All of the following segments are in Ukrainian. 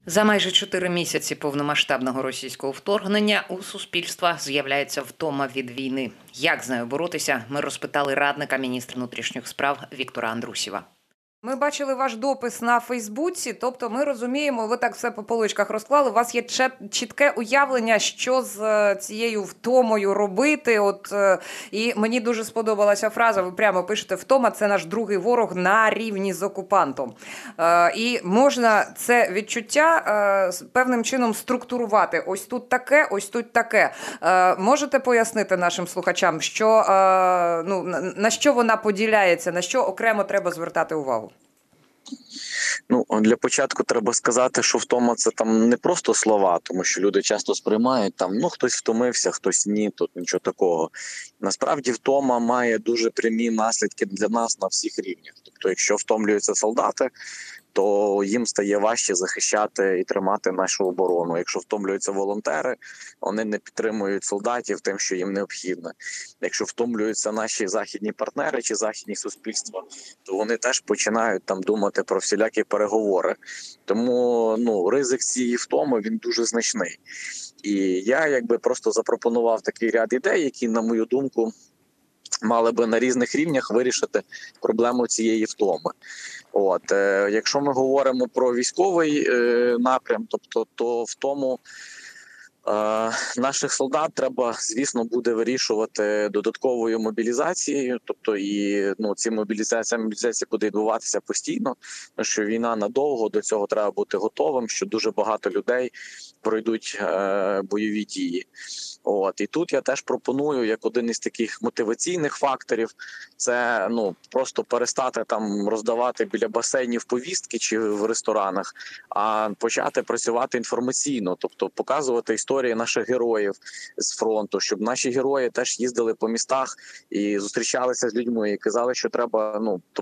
За майже 4 місяці повномасштабного російського вторгнення у суспільства з'являється втома від війни. Як з нею боротися, ми розпитали радника міністра внутрішніх справ Віктора Андрусєва. Ми бачили ваш допис на Фейсбуці, тобто ми розуміємо, ви так все по поличках розклали, у вас є чітке уявлення, що з цією втомою робити. І мені дуже сподобалася фраза, ви прямо пишете: втома – це наш другий ворог на рівні з окупантом. І можна це відчуття певним чином структурувати. Ось тут таке, ось тут таке. Можете пояснити нашим слухачам, на що вона поділяється, на що окремо треба звертати увагу? Для початку треба сказати, що втома – це там не просто слова, тому що люди часто сприймають хтось втомився, хтось ні, тут нічого такого. Насправді втома має дуже прямі наслідки для нас на всіх рівнях. Тобто, якщо втомлюються солдати, то їм стає важче захищати і тримати нашу оборону. Якщо втомлюються волонтери, вони не підтримують солдатів тим, що їм необхідно. Якщо втомлюються наші західні партнери чи західні суспільства, то вони теж починають думати про всілякі переговори. Тому ризик цієї втоми, він дуже значний. І я просто запропонував такий ряд ідей, які, на мою думку, мали би на різних рівнях вирішити проблему цієї втоми. Якщо ми говоримо про військовий напрям, то втому наших солдат треба, звісно, буде вирішувати додатковою мобілізацією, ця мобілізація буде відбуватися постійно, тому що війна надовго, до цього треба бути готовим, що дуже багато людей пройдуть бойові дії. І тут я теж пропоную, як один із таких мотиваційних факторів, це просто перестати роздавати біля басейнів повістки чи в ресторанах, а почати працювати інформаційно, тобто показувати історії наших героїв з фронту, щоб наші герої теж їздили по містах і зустрічалися з людьми, і казали, що треба,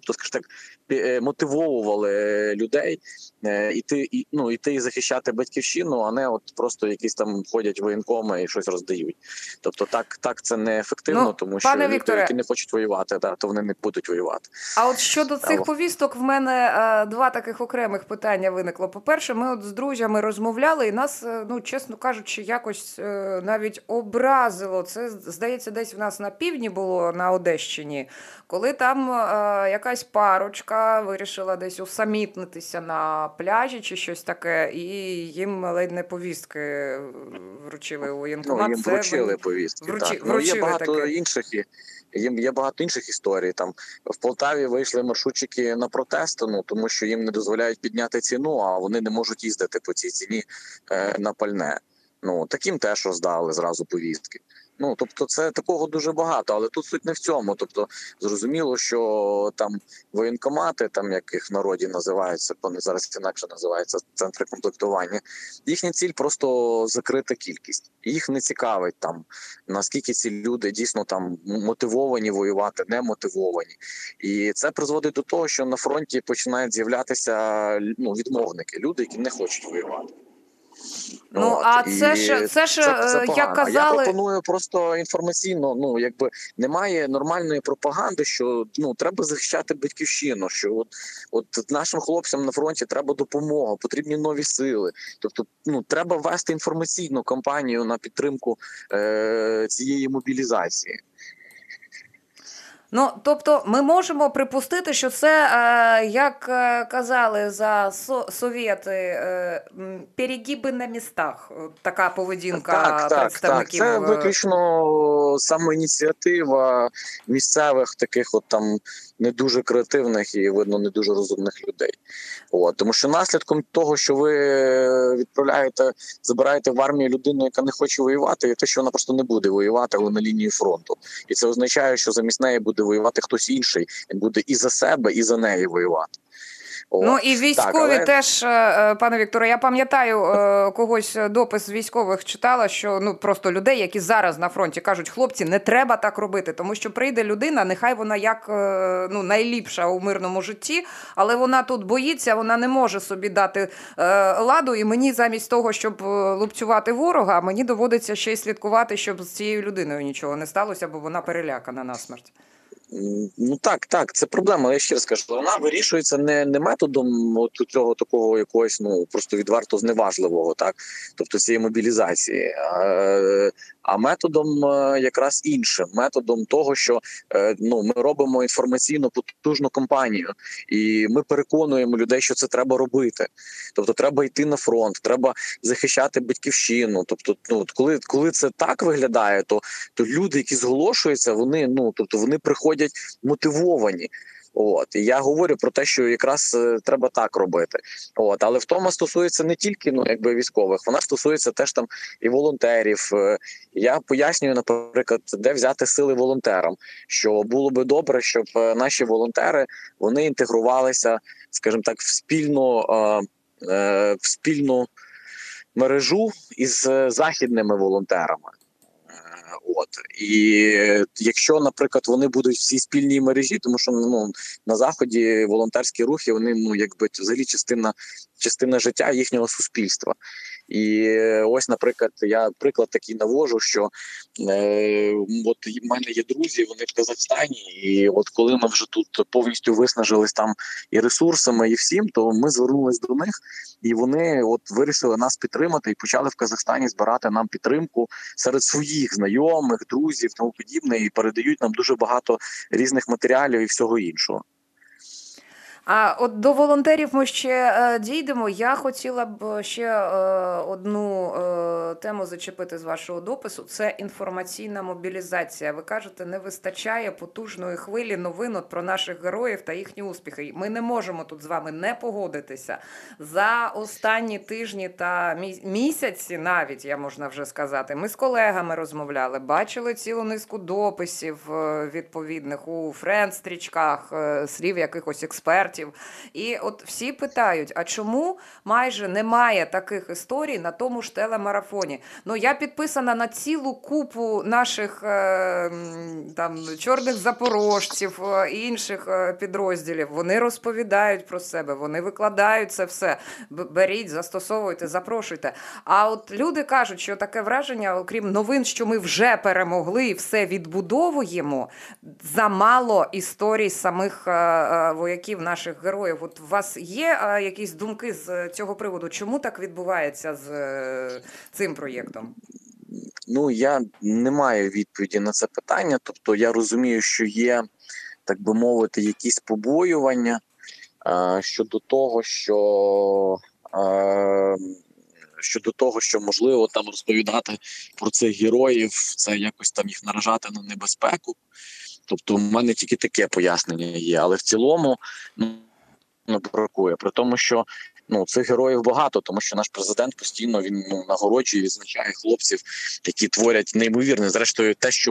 мотивовували людей іти і захищати батьківщину, а не просто якісь ходять воєнкоми і щось роздають. Тобто так це не ефективно, тому що люди, які не хочуть воювати, то вони не будуть воювати. А от щодо цих повісток в мене два таких окремих питання виникло. По-перше, ми з друзями розмовляли, і нас, чесно кажучи, якось навіть образило. Це, здається, десь в нас на півдні було, на Одещині, коли там якась парочка вирішила десь усамітнитися на пляжі чи щось таке, і їм ледь не повістки вручили у воєнкомат. Їм вручили повістки, Є багато інших історій. В Полтаві вийшли маршрутчики на протест, тому що їм не дозволяють підняти ціну, а вони не можуть їздити по цій ціні на пальне. Таким теж роздали зразу повістки. Це такого дуже багато, але тут суть не в цьому. Зрозуміло, що воєнкомати, як їх в народі називаються, вони зараз інакше називаються центри комплектування, їхня ціль просто закрита кількість. Їх не цікавить наскільки ці люди дійсно мотивовані воювати, не мотивовані. І це призводить до того, що на фронті починають з'являтися відмовники, люди, які не хочуть воювати. Це ж як казали... Я пропоную просто інформаційно, немає нормальної пропаганди, що треба захищати батьківщину, що от нашим хлопцям на фронті треба допомога, потрібні нові сили. Тобто, треба вести інформаційну кампанію на підтримку цієї мобілізації. Тобто ми можемо припустити, що це, як казали за совєти, перегиби на містах, така поведінка представників. Це виключно самоініціатива місцевих таких не дуже креативних і, видно, не дуже розумних людей. Тому що наслідком того, що ви забираєте в армію людину, яка не хоче воювати, є те, що вона просто не буде воювати, але на лінії фронту. І це означає, що замість неї буде воювати хтось інший. Він буде і за себе, і за неї воювати. І військові теж, пане Вікторе, я пам'ятаю, когось допис з військових читала, що просто людей, які зараз на фронті, кажуть: хлопці, не треба так робити, тому що прийде людина, нехай вона як найліпша у мирному житті, але вона тут боїться, вона не може собі дати ладу, і мені замість того, щоб лупцювати ворога, мені доводиться ще й слідкувати, щоб з цією людиною нічого не сталося, бо вона перелякана насмерть. Ну так, це проблема. Але я ще раз кажу, вона вирішується не методом от цього такого якогось, ну просто відверто зневажливого, так, тобто цієї мобілізації, а методом якраз іншим, методом того, що ну ми робимо інформаційно потужну кампанію, і ми переконуємо людей, що це треба робити. Тобто, треба йти на фронт, треба захищати батьківщину. Тобто, ну коли це так виглядає, то люди, які зголошуються, вони тобто вони приходять мотивовані. От і я говорю про те, що якраз треба так робити. От, але втома стосується не тільки якби військових, вона стосується теж там і волонтерів. Я пояснюю, наприклад, де взяти сили волонтерам. Що було би добре, щоб наші волонтери вони інтегрувалися, скажімо так, в спільну мережу із західними волонтерами. От і якщо, наприклад, вони будуть в цій спільній мережі, тому що на заході волонтерські рухи, вони якби взагалі частина життя їхнього суспільства. І ось, наприклад, я приклад такий навожу, що от в мене є друзі, вони в Казахстані, і от коли ми вже тут повністю виснажились там і ресурсами, і всім, то ми звернулись до них, і вони от вирішили нас підтримати і почали в Казахстані збирати нам підтримку серед своїх знайомих, друзів, тому подібне, і передають нам дуже багато різних матеріалів і всього іншого. А от до волонтерів ми ще дійдемо. Я хотіла б ще одну тему зачепити з вашого допису. Це інформаційна мобілізація. Ви кажете, не вистачає потужної хвилі новин про наших героїв та їхні успіхи. Ми не можемо тут з вами не погодитися. За останні тижні та місяці, навіть, я можна вже сказати, ми з колегами розмовляли, бачили цілу низку дописів відповідних у френд-стрічках, слів якихось експертів. І от всі питають, а чому майже немає таких історій на тому ж телемарафоні? Ну, я підписана на цілу купу наших там чорних запорожців, інших підрозділів. Вони розповідають про себе, вони викладають це все. Беріть, застосовуйте, запрошуйте. А от люди кажуть, що таке враження, окрім новин, що ми вже перемогли і все відбудовуємо, замало історій самих вояків наших героїв. От у вас є якісь думки з цього приводу? Чому так відбувається з цим проєктом? Ну, я не маю відповіді на це питання. Тобто я розумію, що є, так би мовити, якісь побоювання щодо того, що можливо там розповідати про цих героїв, це якось там їх наражати на небезпеку. Тобто в мене тільки таке пояснення є, але в цілому бракує. При тому, що цих героїв багато, тому що наш президент постійно він нагороджує, відзначає хлопців, які творять неймовірне. Зрештою,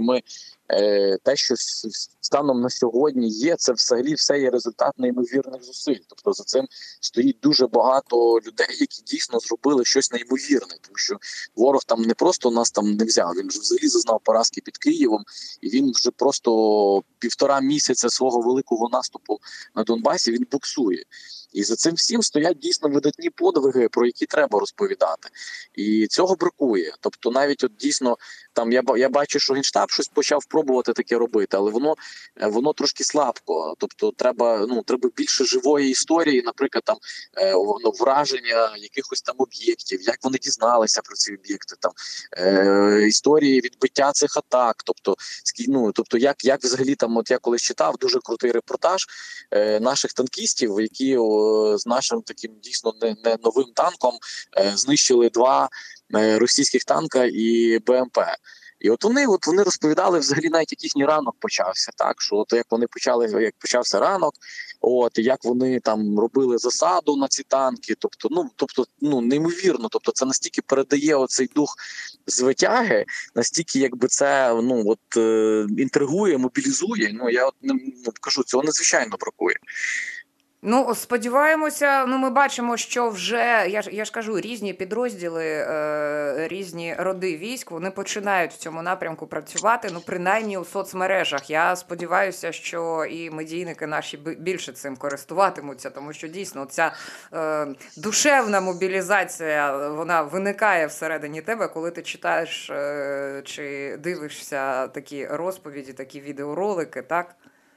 те, що станом на сьогодні є, це взагалі все є результат неймовірних зусиль. Тобто за цим стоїть дуже багато людей, які дійсно зробили щось неймовірне, тому що ворог там не просто нас там не взяв, він вже взагалі зазнав поразки під Києвом, і він вже просто 1,5 місяця свого великого наступу на Донбасі він буксує. І за цим всім стоять дійсно видатні подвиги, про які треба розповідати. І цього бракує. Тобто навіть от дійсно там я бачу, що Генштаб щось почав пробувати таке робити, але воно трошки слабко. Тобто треба більше живої історії, наприклад, там враження якихось там об'єктів, як вони дізналися про ці об'єкти, там історії відбиття цих атак. Тобто як взагалі там, от я колись читав дуже крутий репортаж наших танкістів, які з нашим таким дійсно не новим танком знищили 2 російських танка і БМП. І от вони розповідали взагалі навіть, як їхній ранок почався, так, що от як почався ранок, от, і як вони там робили засаду на ці танки, тобто, неймовірно, тобто це настільки передає оцей дух звитяги, настільки якби це, інтригує, мобілізує, я кажу, цього надзвичайно бракує. Ну, сподіваємося, ми бачимо, що вже, я ж кажу, різні підрозділи, різні роди військ, вони починають в цьому напрямку працювати, принаймні у соцмережах. Я сподіваюся, що і медійники наші більше цим користуватимуться, тому що дійсно ця душевна мобілізація, вона виникає всередині тебе, коли ти читаєш чи дивишся такі розповіді, такі відеоролики, так?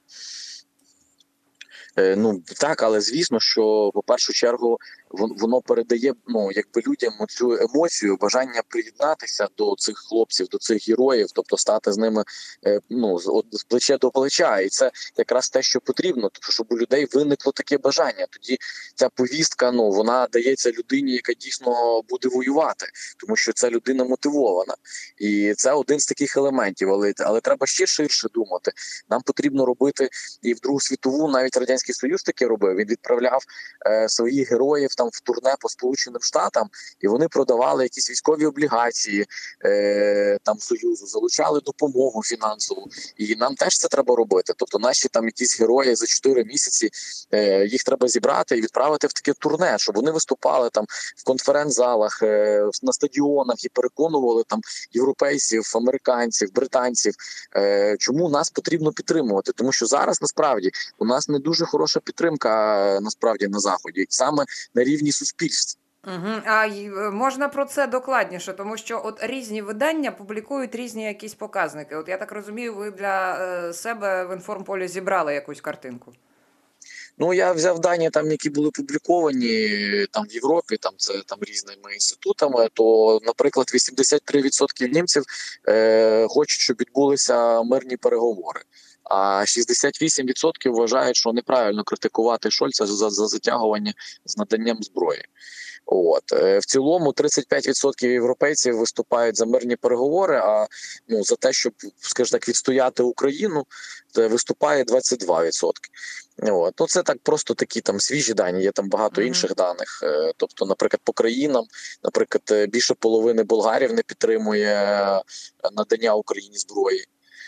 Ну так, але звісно, що по першу чергу воно передає якби людям цю емоцію, бажання приєднатися до цих хлопців, до цих героїв, тобто стати з ними з плече до плеча, і це якраз те, що потрібно, тобто, щоб у людей виникло таке бажання. Тоді ця повістка, вона дається людині, яка дійсно буде воювати, тому що ця людина мотивована, і це один з таких елементів. Але треба ще ширше думати. Нам потрібно робити і в Другу світову, навіть Радянський Союз таке робив. Він відправляв своїх героїв там в турне по Сполученим Штатам, і вони продавали якісь військові облігації там Союзу, залучали допомогу фінансову. І нам теж це треба робити. Тобто наші там якісь герої за 4 місяці, їх треба зібрати і відправити в таке турне, щоб вони виступали там в конференц-залах, на стадіонах і переконували там європейців, американців, британців, чому нас потрібно підтримувати. Тому що зараз насправді у нас не дуже хороша підтримка насправді на Заході, саме на рівні суспільств. А можна про це докладніше, тому що от різні видання публікують різні якісь показники. От я так розумію, ви для себе в інформполі зібрали якусь картинку. Я взяв дані, там, які були публіковані там в Європі, там це там різними інститутами. То, наприклад, 83% німців хочуть, щоб відбулися мирні переговори. А 68% вважають, що неправильно критикувати Шольца за затягування з наданням зброї. В цілому 35% європейців виступають за мирні переговори, а за те, щоб, скажімо так, відстояти Україну, виступає 22%. Це так просто такі там свіжі дані, є там багато інших даних. Тобто, наприклад, по країнам, наприклад, більше половини болгарів не підтримує надання Україні зброї.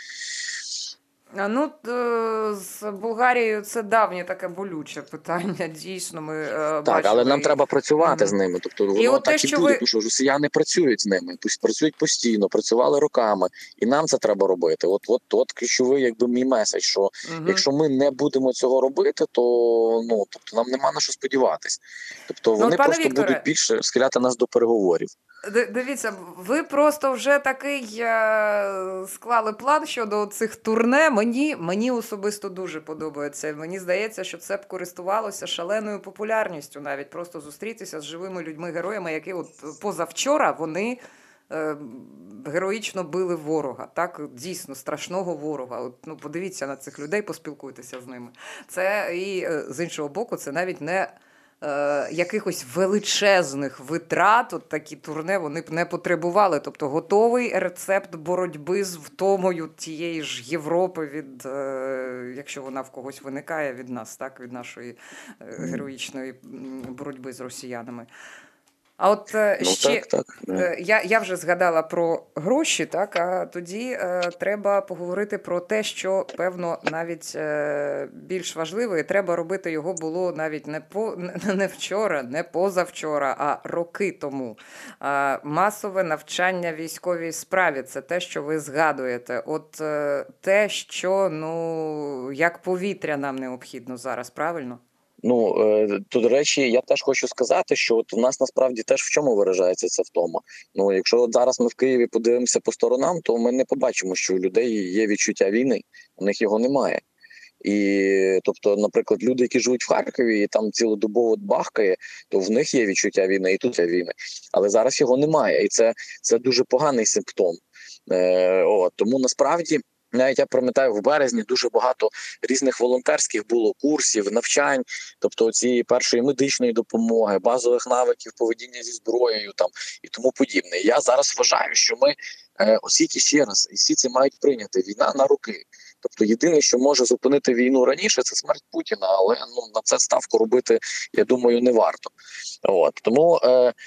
З Болгарією це давнє таке болюче питання. Дійсно, ми так, бачили. Але нам треба працювати з ними. Тобто воно так і буде, тому що росіяни працюють з ними, працюють постійно, працювали роками, і нам це треба робити. От ключовий, якби мій меседж, що якщо ми не будемо цього робити, то тобто нам нема на що сподіватись. Тобто вони просто Вікторе, будуть більше схиляти нас до переговорів. Дивіться, ви просто вже такий склали план щодо цих турне. Мені особисто дуже подобається. Мені здається, що це б користувалося шаленою популярністю, навіть просто зустрітися з живими людьми-героями, які от позавчора вони героїчно били ворога, так, дійсно страшного ворога. Подивіться на цих людей, поспілкуйтеся з ними. Це і з іншого боку, це навіть не якихось величезних витрат, от такі турне вони б не потребували. Тобто готовий рецепт боротьби з втомою тієї ж Європи від, якщо вона в когось виникає від нас, так, від нашої героїчної боротьби з росіянами. А от ще я вже згадала про гроші, так, а тоді треба поговорити про те, що, певно, навіть більш важливо, і треба робити його було навіть не вчора, не позавчора, а роки тому. Масове навчання військовій справі – це те, що ви згадуєте. От те, що, як повітря нам необхідно зараз, правильно? То, до речі, я теж хочу сказати, що от в нас насправді теж в чому виражається ця втома. Якщо от зараз ми в Києві подивимося по сторонам, то ми не побачимо, що у людей є відчуття війни, у них його немає. І, тобто, наприклад, люди, які живуть в Харкові і там цілодобово бахкає, то в них є відчуття війни, і тут є війни. Але зараз його немає, і це дуже поганий симптом. Тому насправді, навіть я пам'ятаю, в березні дуже багато різних волонтерських було курсів, навчань, тобто цієї першої медичної допомоги, базових навиків поведіння зі зброєю там і тому подібне. Я зараз вважаю, що ми, оскільки ще раз, і всі це мають прийняти, війна на роки. Тобто єдине, що може зупинити війну раніше, це смерть Путіна, але на це ставку робити, я думаю, не варто. Тому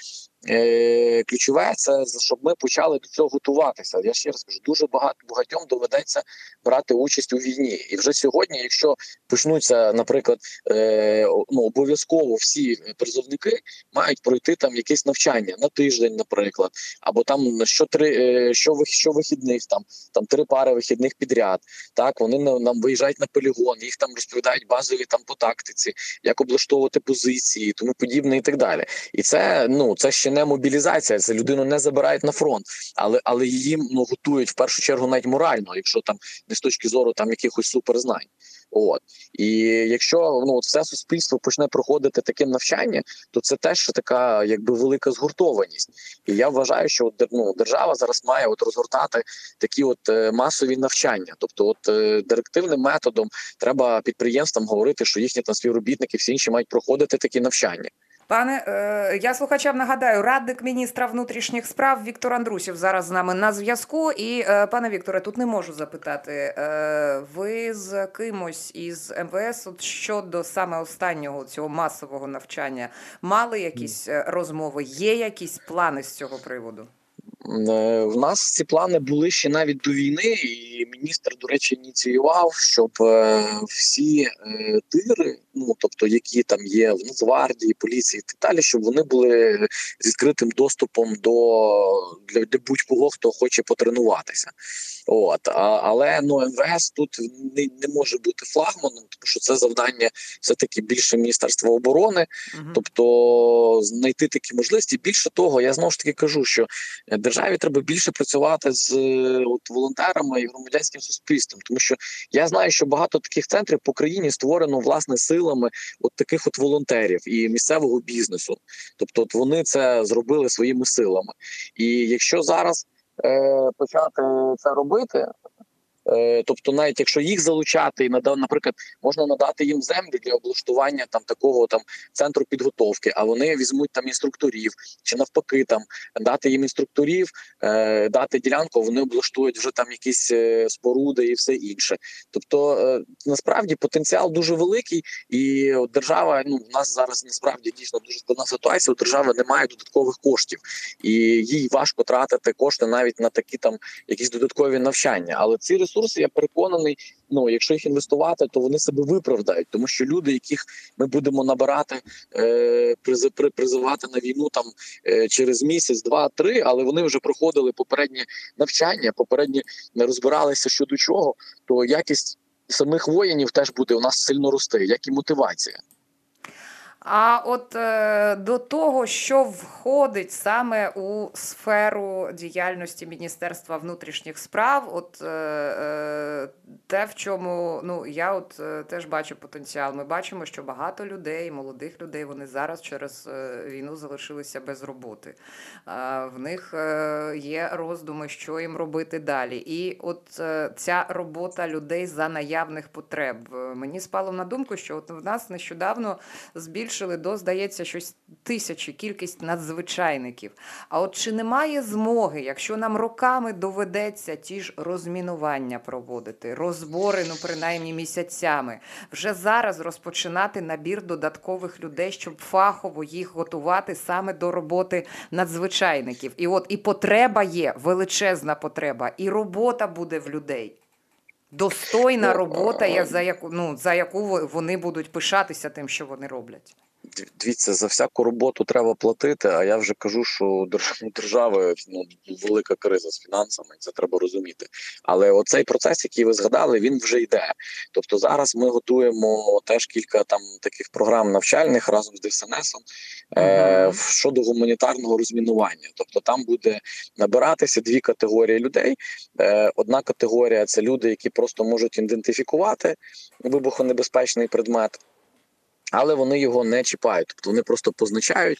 ключове це, щоб ми почали до цього готуватися. Я ще раз кажу, дуже багатьом доведеться брати участь у війні. І вже сьогодні, якщо почнуться, наприклад, обов'язково всі призовники мають пройти там якесь навчання на тиждень, наприклад, або там що вихідних, там 3 пари вихідних підряд. Так, вони нам виїжджають на полігон, їх там розповідають базові там по тактиці, як облаштовувати позиції, тому подібне і так далі. І це ще і не мобілізація, це людину не забирають на фронт, але її готують в першу чергу навіть морально, якщо там не з точки зору там якихось суперзнань. От. І якщо все суспільство почне проходити таке навчання, то це теж така якби велика згуртованість. І я вважаю, що держава зараз має розгортати такі масові навчання. Тобто директивним методом треба підприємствам говорити, що їхні там співробітники, всі інші мають проходити такі навчання. Пане, я слухачам нагадаю, радник міністра внутрішніх справ Віктор Андрусів зараз з нами на зв'язку. І, пане Вікторе, тут не можу запитати, ви з кимось із МВС щодо саме останнього цього масового навчання мали якісь розмови? Є якісь плани з цього приводу? В нас ці плани були ще навіть до війни, і міністр, до речі, ініціював, щоб всі тири, тобто які там є в Нацгвардії, поліції і так далі, щоб вони були з відкритим доступом для будь-кого, хто хоче потренуватися. Але МВС тут не може бути флагманом, тому що це завдання все-таки більше Міністерства оборони, тобто знайти такі можливості. Більше того, я знову ж таки кажу, що державі треба більше працювати з волонтерами і громадянським суспільством, тому що я знаю, що багато таких центрів по країні створено власне силами таких волонтерів і місцевого бізнесу. Тобто вони це зробили своїми силами. І якщо зараз почати це робити, тобто навіть якщо їх залучати, наприклад, можна надати їм землю для облаштування такого центру підготовки, а вони візьмуть там інструкторів, чи навпаки дати їм інструкторів, дати ділянку, вони облаштують вже там якісь споруди і все інше. Тобто насправді потенціал дуже великий, і держава, в нас зараз насправді дійсно дуже складна ситуація, у держави немає додаткових коштів, і їй важко тратити кошти навіть на такі якісь додаткові навчання, але ці ресурси, я переконаний, якщо їх інвестувати, то вони себе виправдають, тому що люди, яких ми будемо набирати, призивати на війну через місяць, два, три, але вони вже проходили попереднє навчання, попередньо не розбиралися щодо чого, то якість самих воїнів теж буде у нас сильно рости, як і мотивація. А до того, що входить саме у сферу діяльності Міністерства внутрішніх справ, те, в чому, я теж бачу потенціал. Ми бачимо, що багато людей, молодих людей, вони зараз через війну залишилися без роботи. В них є роздуми, що їм робити далі. І ця робота людей за наявних потреб. Мені спало на думку, що в нас нещодавно збільшили до, здається, щось 1000 кількість надзвичайників. А чи немає змоги, якщо нам роками доведеться ті ж розмінування проводити, розбори, принаймні місяцями, вже зараз розпочинати набір додаткових людей, щоб фахово їх готувати саме до роботи надзвичайників. І потреба є, величезна потреба, і робота буде в людей. Достойна робота, за яку вони будуть пишатися тим, що вони роблять. Дивіться, за всяку роботу треба платити, а я вже кажу, що у держави велика криза з фінансами, це треба розуміти. Але оцей процес, який ви згадали, він вже йде. Тобто зараз ми готуємо теж кілька таких програм навчальних разом з ДСНСом щодо гуманітарного розмінування. Тобто там буде набиратися дві категорії людей. Одна категорія – це люди, які просто можуть ідентифікувати вибухонебезпечний предмет, але вони його не чіпають, тобто вони просто позначають,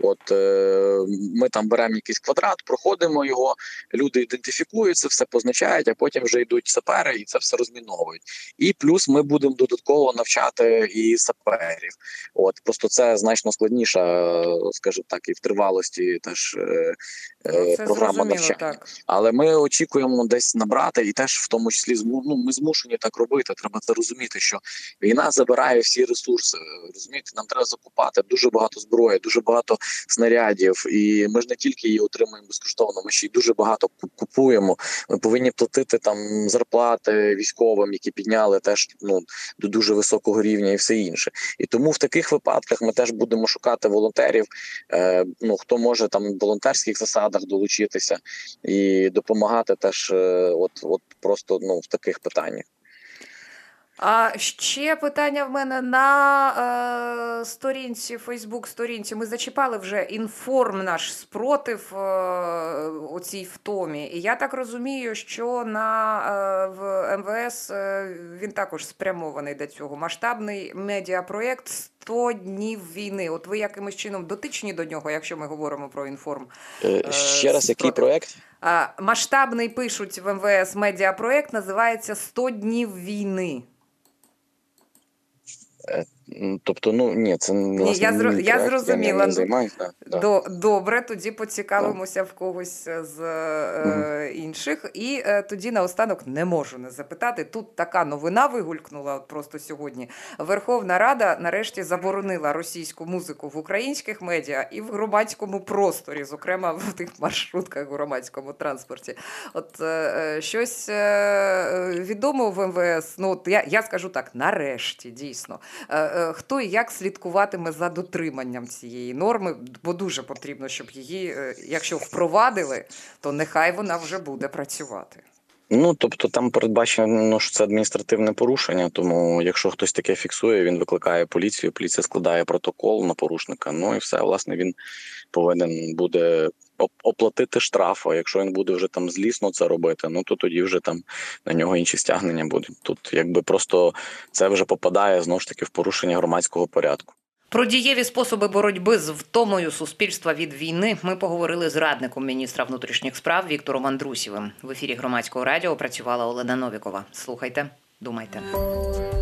ми там беремо якийсь квадрат, проходимо його, люди ідентифікуються, все позначають, а потім вже йдуть сапери і це все розміновують. І плюс ми будемо додатково навчати і саперів. Просто це значно складніша, скажімо так, і в тривалості теж програма навчання. Так. Але ми очікуємо десь набрати, і теж в тому числі ми змушені так робити, треба це розуміти, що війна забирає всі ресурси. Розумієте, нам треба закупати дуже багато зброї, дуже багато снарядів, і ми ж не тільки її отримуємо безкоштовно, ми ще й дуже багато купуємо. Ми повинні платити зарплати військовим, які підняли теж до дуже високого рівня і все інше. І тому в таких випадках ми теж будемо шукати волонтерів, хто може в волонтерських засадах долучитися і допомагати теж просто в таких питаннях. А ще питання в мене на сторінці, Фейсбук-сторінці. Ми зачіпали вже інформ наш спротив у цій втомі. І я так розумію, що в МВС він також спрямований до цього. Масштабний медіапроєкт «100 днів війни». От ви якимось чином дотичні до нього, якщо ми говоримо про інформ? Ще раз, який спротив? проєкт? Масштабний, пишуть в МВС, медіапроєкт називається «100 днів війни». Тобто, ні, це власне я мій проект, я зрозуміла. не займаюся. Да. Добре, тоді поцікавимося в когось з інших. І тоді наостанок не можу не запитати. Тут така новина вигулькнула от просто сьогодні. Верховна Рада нарешті заборонила російську музику в українських медіа і в громадському просторі, зокрема в тих маршрутках в громадському транспорті. От щось відомо в МВС, ну от я скажу так, нарешті, дійсно. Хто і як слідкуватиме за дотриманням цієї норми, бо дуже потрібно, щоб її, якщо впровадили, то нехай вона вже буде працювати. Тобто там передбачено, що це адміністративне порушення, тому якщо хтось таке фіксує, він викликає поліцію, поліція складає протокол на порушника, і все, власне, він повинен буде оплатити штраф, а якщо він буде вже там злісно це робити, то тоді вже там на нього інші стягнення будуть. Тут якби просто це вже попадає, знову ж таки, в порушення громадського порядку. Про дієві способи боротьби з втомою суспільства від війни ми поговорили з радником міністра внутрішніх справ Віктором Андрусєвим. В ефірі Громадського радіо працювала Олена Новікова. Слухайте, думайте.